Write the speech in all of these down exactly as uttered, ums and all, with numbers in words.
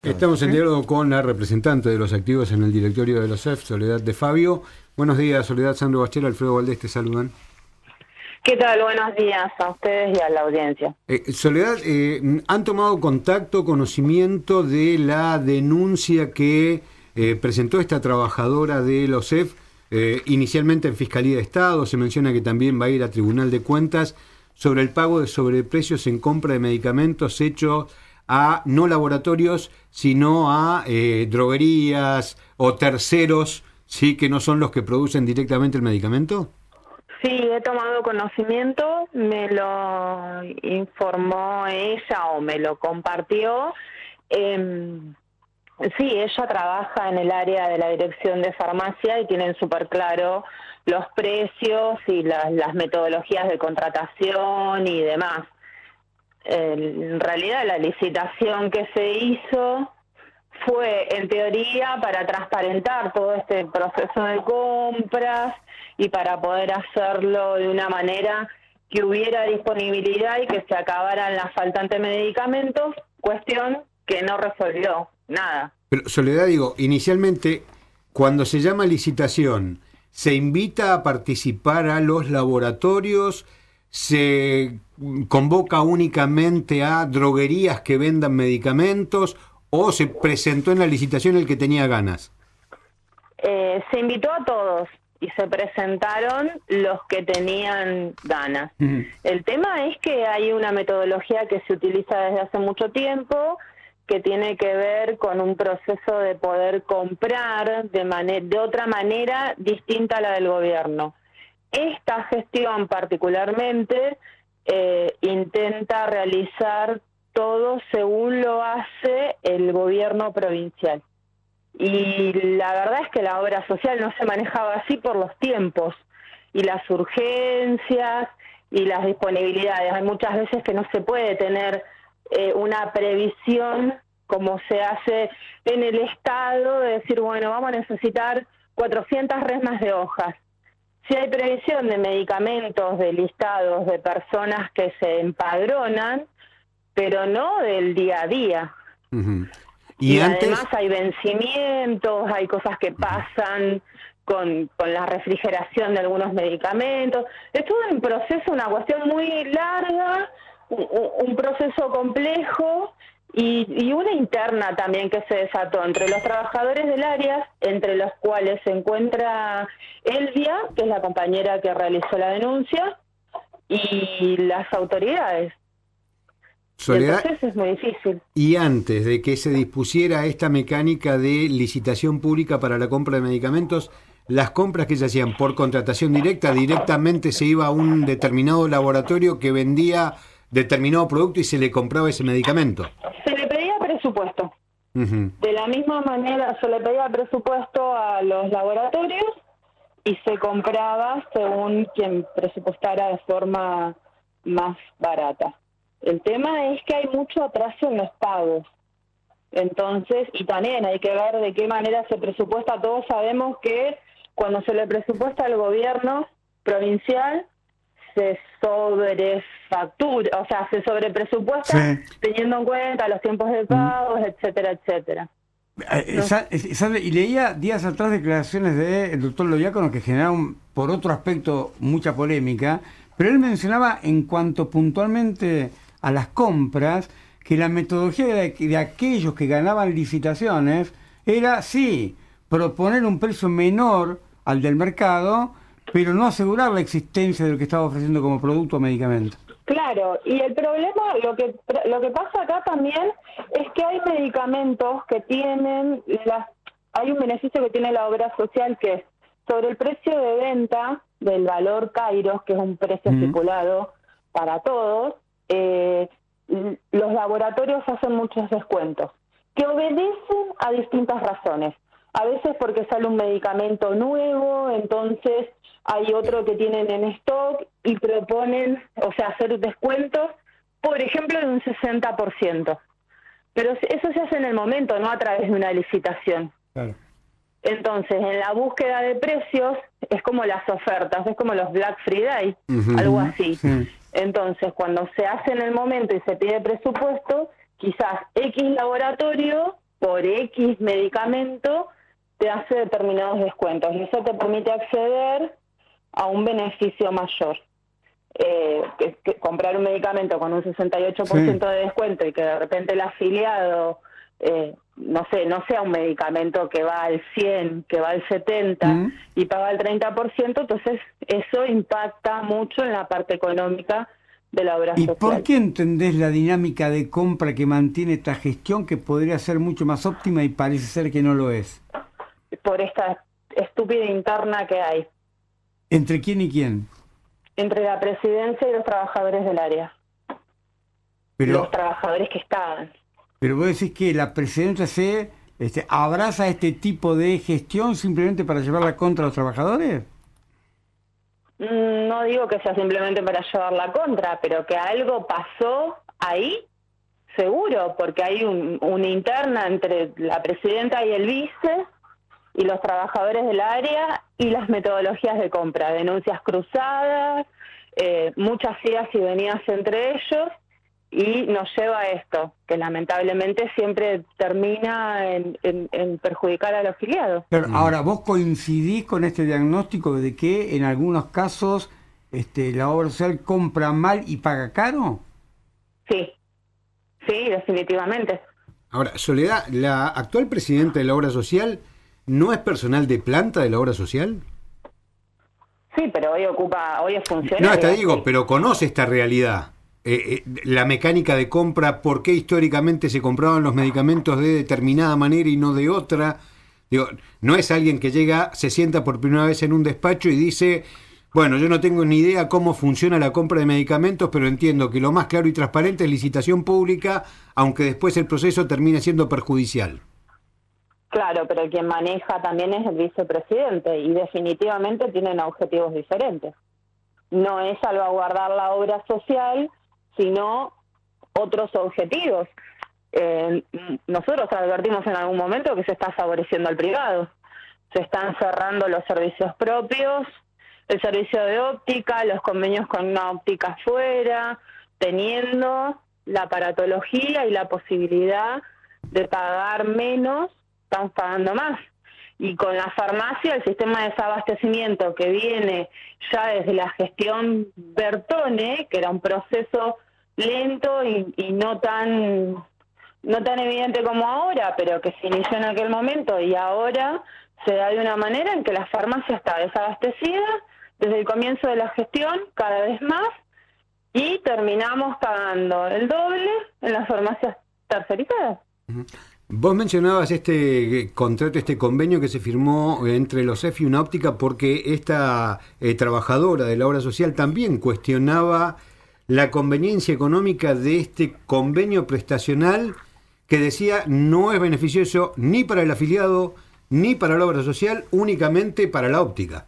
Estamos en diálogo con la representante de los activos en el directorio de los E F, Soledad de Fabio. Buenos días, Soledad. Sandro Bachero, Alfredo Valdés te saludan. ¿Qué tal? Buenos días a ustedes y a la audiencia. Eh, Soledad, eh, ¿han tomado contacto, conocimiento de la denuncia que eh, presentó esta trabajadora de los E F, eh, inicialmente en Fiscalía de Estado? Se menciona que también va a ir a Tribunal de Cuentas sobre el pago de sobreprecios en compra de medicamentos hechos a no laboratorios, sino a eh, droguerías o terceros, sí, que no son los que producen directamente el medicamento. Sí, he tomado conocimiento, me lo informó ella o me lo compartió. Eh, sí, ella trabaja en el área de la dirección de farmacia y tienen súper claro los precios y las, las metodologías de contratación y demás. En realidad la licitación que se hizo fue en teoría para transparentar todo este proceso de compras y para poder hacerlo de una manera que hubiera disponibilidad y que se acabaran las faltantes medicamentos, cuestión que no resolvió nada. Pero Soledad, digo, inicialmente cuando se llama licitación, ¿se invita a participar a los laboratorios? ¿Se convoca únicamente a droguerías que vendan medicamentos o se presentó en la licitación el que tenía ganas? Eh, se invitó a todos y se presentaron los que tenían ganas. Uh-huh. El tema es que hay una metodología que se utiliza desde hace mucho tiempo que tiene que ver con un proceso de poder comprar de, manera, de otra manera distinta a la del gobierno. Esta gestión particularmente eh, intenta realizar todo según lo hace el gobierno provincial. Y la verdad es que la obra social no se manejaba así por los tiempos y las urgencias y las disponibilidades. Hay muchas veces que no se puede tener eh, una previsión como se hace en el Estado, de decir, bueno, vamos a necesitar cuatrocientas resmas de hojas. Si hay previsión de medicamentos, de listados, de personas que se empadronan, pero no del día a día. Uh-huh. Y, y antes... además hay vencimientos, hay cosas que pasan con, con la refrigeración de algunos medicamentos. Es todo un proceso, una cuestión muy larga, un, un proceso complejo y, y una interna también que se desató entre los trabajadores del área, entre los cuales se encuentra Elvia, que es la compañera que realizó la denuncia, y las autoridades. Soledad, el proceso es muy difícil. Y antes de que se dispusiera esta mecánica de licitación pública para la compra de medicamentos, las compras que se hacían por contratación directa, directamente se iba a un determinado laboratorio que vendía determinado producto y se le compraba ese medicamento. Se le pedía presupuesto. Uh-huh. De la misma manera se le pedía presupuesto a los laboratorios y se compraba según quien presupuestara de forma más barata. El tema es que hay mucho atraso en los pagos. Entonces, y también hay que ver de qué manera se presupuesta. Todos sabemos que cuando se le presupuesta al gobierno provincial, se sobrefactura, o sea, se sobrepresupuesta sí, teniendo en cuenta los tiempos de pagos, mm. etcétera, etcétera. ¿No? Y leía días atrás declaraciones del doctor Loiacono que generaron, por otro aspecto, mucha polémica, pero él mencionaba en cuanto puntualmente a las compras, que la metodología de, de aquellos que ganaban licitaciones era, sí, proponer un precio menor al del mercado, pero no asegurar la existencia de lo que estaba ofreciendo como producto o medicamento. Claro, y el problema, lo que lo que pasa acá también es que hay medicamentos que tienen, las, hay un beneficio que tiene la obra social que es sobre el precio de venta del valor Kairos, que es un precio mm. estipulado para todos, eh, los laboratorios hacen muchos descuentos, que obedecen a distintas razones. A veces porque sale un medicamento nuevo, entonces hay otro que tienen en stock y proponen, o sea, hacer descuentos, por ejemplo, de un sesenta por ciento. Pero eso se hace en el momento, no a través de una licitación. Claro. Entonces, en la búsqueda de precios, es como las ofertas, es como los Black Friday, uh-huh, algo así. Sí. Entonces, cuando se hace en el momento y se pide presupuesto, quizás X laboratorio por X medicamento te hace determinados descuentos y eso te permite acceder a un beneficio mayor. Eh, que, que comprar un medicamento con un sesenta y ocho por ciento sí. de descuento y que de repente el afiliado, eh, no sé, no sea un medicamento que va al cien, que va al setenta uh-huh. y paga el treinta por ciento, entonces eso impacta mucho en la parte económica de la obra ¿Y social. ¿Y por qué entendés la dinámica de compra que mantiene esta gestión que podría ser mucho más óptima y parece ser que no lo es? Por esta estúpida interna que hay. ¿Entre quién y quién? Entre la presidencia y los trabajadores del área. Pero, los trabajadores que estaban. Pero vos decís que la presidencia se este, abraza este tipo de gestión simplemente para llevarla contra los trabajadores. No digo que sea simplemente para llevarla contra, pero que algo pasó ahí, seguro, porque hay un, una interna entre la presidenta y el vice y los trabajadores del área y las metodologías de compra, denuncias cruzadas, eh, muchas idas y venidas entre ellos, y nos lleva a esto, que lamentablemente siempre termina en, en, en perjudicar al afiliado. Pero ahora, ¿vos coincidís con este diagnóstico de que en algunos casos este, la obra social compra mal y paga caro? Sí, sí, definitivamente. Ahora, Soledad, ¿la actual presidenta de la obra social no es personal de planta de la obra social? Sí, pero hoy ocupa, hoy es funcionario. No, te digo, pero conoce esta realidad. Eh, eh, la mecánica de compra, por qué históricamente se compraban los medicamentos de determinada manera y no de otra. Digo, no es alguien que llega, se sienta por primera vez en un despacho y dice, bueno, yo no tengo ni idea cómo funciona la compra de medicamentos, pero entiendo que lo más claro y transparente es licitación pública, aunque después el proceso termine siendo perjudicial. Claro, pero quien maneja también es el vicepresidente y definitivamente tienen objetivos diferentes. No es salvaguardar la obra social, sino otros objetivos. Eh, nosotros advertimos en algún momento que se está favoreciendo al privado. Se están cerrando los servicios propios, el servicio de óptica, los convenios con una óptica afuera, teniendo la aparatología y la posibilidad de pagar menos, estamos pagando más. Y con la farmacia, el sistema de desabastecimiento que viene ya desde la gestión Bertone, que era un proceso lento y, y no tan no tan evidente como ahora, pero que se inició en aquel momento y ahora se da de una manera en que la farmacia está desabastecida desde el comienzo de la gestión, cada vez más, y terminamos pagando el doble en las farmacias tercerizadas. Uh-huh. Vos mencionabas este contrato, este convenio que se firmó entre los E F y una óptica porque esta eh, trabajadora de la obra social también cuestionaba la conveniencia económica de este convenio prestacional que decía no es beneficioso ni para el afiliado ni para la obra social, únicamente para la óptica.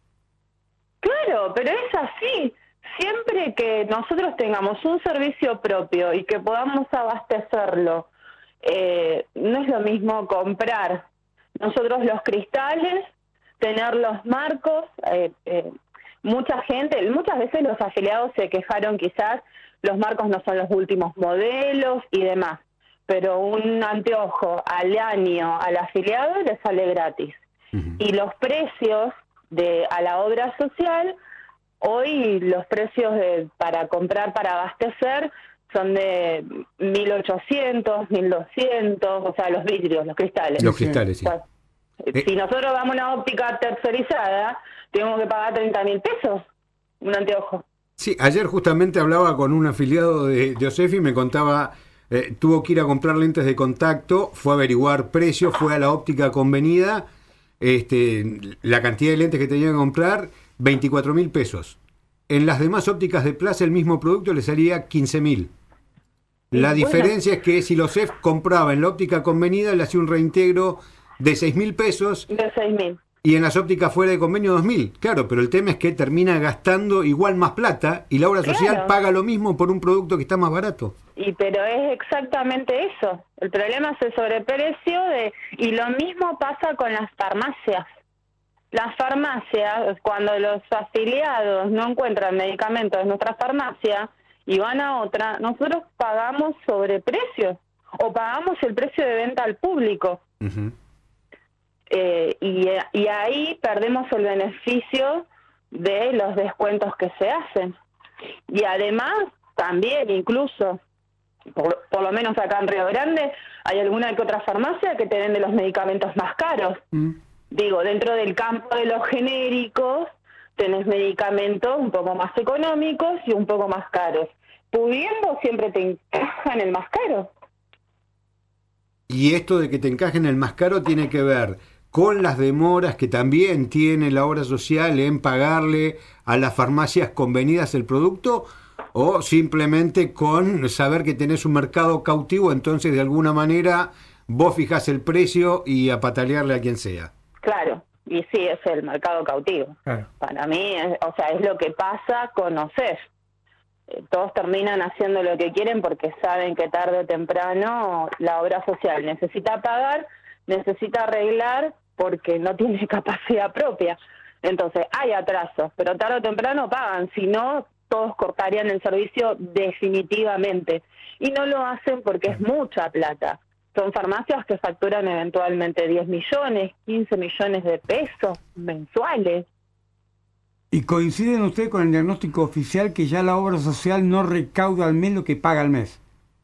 Claro, pero es así. Siempre que nosotros tengamos un servicio propio y que podamos abastecerlo, Eh, no es lo mismo comprar nosotros los cristales, tener los marcos, eh, eh, mucha gente, muchas veces los afiliados se quejaron quizás los marcos no son los últimos modelos y demás, pero un anteojo al año al afiliado le sale gratis. Uh-huh. Y los precios de a la obra social, hoy los precios de, para comprar, para abastecer, son de mil ochocientos, mil doscientos, o sea, los vidrios, los cristales. Los cristales, sí. O sea, eh. Si nosotros vamos a una óptica tercerizada, tenemos que pagar treinta mil pesos un anteojo. Sí, ayer justamente hablaba con un afiliado de, de O S E F y me contaba, eh, tuvo que ir a comprar lentes de contacto, fue a averiguar precios, fue a la óptica convenida, este, la cantidad de lentes que tenía que comprar, veinticuatro mil pesos. En las demás ópticas de Plaza el mismo producto le salía quince mil. La bueno. diferencia es que si los E F compraba en la óptica convenida le hacía un reintegro de seis mil pesos. De seis mil. Y en las ópticas fuera de convenio dos mil. Claro, pero el tema es que termina gastando igual más plata y la obra social claro. paga lo mismo por un producto que está más barato. Y pero es exactamente eso. El problema es el sobreprecio de y lo mismo pasa con las farmacias. Las farmacias, cuando los afiliados no encuentran medicamentos en nuestra farmacia y van a otra, nosotros pagamos sobreprecio. o pagamos el precio de venta al público. Uh-huh. eh, y, y ahí perdemos el beneficio de los descuentos que se hacen. Y además, también incluso, por, por lo menos acá en Río Grande, hay alguna que otra farmacia que te vende los medicamentos más caros. Uh-huh. Digo, dentro del campo de los genéricos, tenés medicamentos un poco más económicos y un poco más caros. Pudiendo, siempre te encajan el más caro. Y esto de que te encajen el más caro tiene que ver con las demoras que también tiene la obra social en pagarle a las farmacias convenidas el producto, o simplemente con saber que tenés un mercado cautivo, entonces de alguna manera vos fijás el precio y a patalearle a quien sea. Claro, y sí, es el mercado cautivo. Claro. Para mí, es, o sea, es lo que pasa con O C E F. Eh, todos terminan haciendo lo que quieren porque saben que tarde o temprano la obra social necesita pagar, necesita arreglar porque no tiene capacidad propia. Entonces, hay atrasos, pero tarde o temprano pagan, si no, todos cortarían el servicio definitivamente. Y no lo hacen porque es mucha plata. Son farmacias que facturan eventualmente diez millones, quince millones de pesos mensuales. ¿Y coinciden ustedes con el diagnóstico oficial que ya la obra social no recauda al mes lo que paga al mes?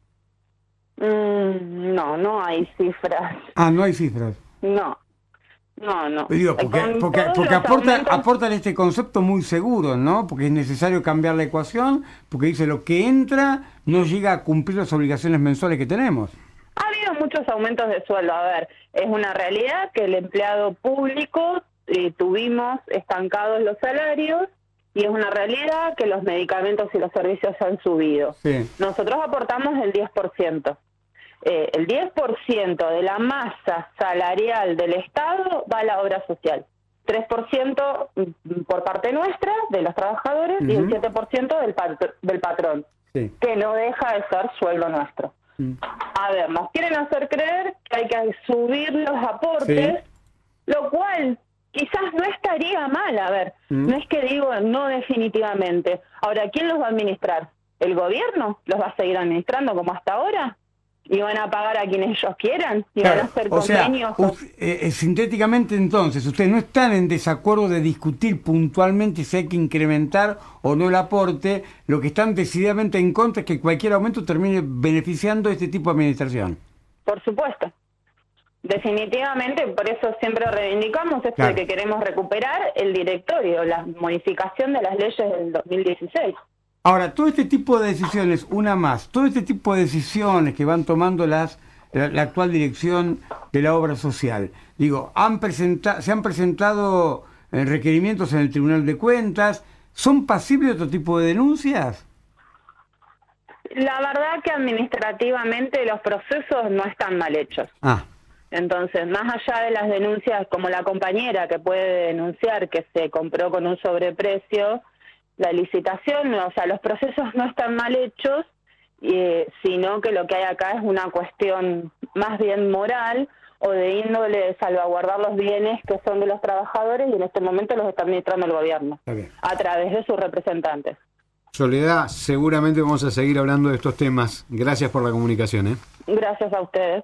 Mm, no, no hay cifras. Ah, no hay cifras. No, no, no. Digo, porque, porque, porque aporta, aumentos... aportan este concepto muy seguro, ¿no? Porque es necesario cambiar la ecuación, porque dice lo que entra no llega a cumplir las obligaciones mensuales que tenemos. Ha habido muchos aumentos de sueldo. A ver, es una realidad que el empleado público eh, tuvimos estancados los salarios y es una realidad que los medicamentos y los servicios han subido. Sí. Nosotros aportamos el diez por ciento. Eh, el diez por ciento de la masa salarial del Estado va a la obra social. tres por ciento por parte nuestra, de los trabajadores, uh-huh. y el siete por ciento del, pat- del patrón, sí. que no deja de ser sueldo nuestro. A ver, nos quieren hacer creer que hay que subir los aportes, sí. lo cual quizás no estaría mal. A ver, mm. no es que digo no definitivamente. Ahora, ¿quién los va a administrar? ¿El gobierno? ¿Los va a seguir administrando como hasta ahora? ¿Y van a pagar a quienes ellos quieran? ¿Y claro, van a hacer o convenios? Sea, usted, eh, sintéticamente entonces, ustedes no están en desacuerdo de discutir puntualmente si hay que incrementar o no el aporte, lo que están decididamente en contra es que cualquier aumento termine beneficiando a este tipo de administración. Por supuesto. Definitivamente, por eso siempre reivindicamos esto claro. de que queremos recuperar el directorio, la modificación de las leyes del dos mil dieciséis. Ahora, todo este tipo de decisiones, una más, todo este tipo de decisiones que van tomando las la, la actual dirección de la obra social, digo, han presenta, se han presentado eh, requerimientos en el Tribunal de Cuentas, ¿son pasibles de otro tipo de denuncias? La verdad que administrativamente los procesos no están mal hechos. Ah. Entonces, más allá de las denuncias, como la compañera que puede denunciar que se compró con un sobreprecio, la licitación, o sea, los procesos no están mal hechos, eh, sino que lo que hay acá es una cuestión más bien moral o de índole de salvaguardar los bienes que son de los trabajadores y en este momento los está administrando el gobierno a través de sus representantes. Soledad, seguramente vamos a seguir hablando de estos temas. Gracias por la comunicación, ¿eh? Gracias a ustedes.